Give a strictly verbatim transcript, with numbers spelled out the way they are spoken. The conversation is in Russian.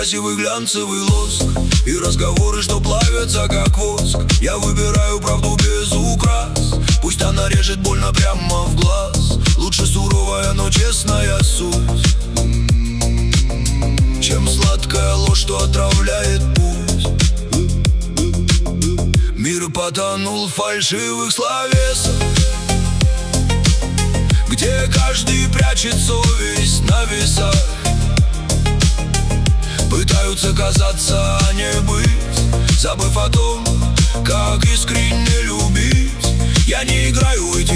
красивый глянцевый лоск и разговоры, что плавятся как воск. Я выбираю правду без украс, пусть она режет больно прямо в глаз. Лучше суровая, но честная суть, чем сладкая ложь, что отравляет путь. Мир потонул в фальшивых словесах, где каждый прячет совесть на весах. Пытаются казаться, а не быть, забыв о том, как искренне любить. Я не играю в эти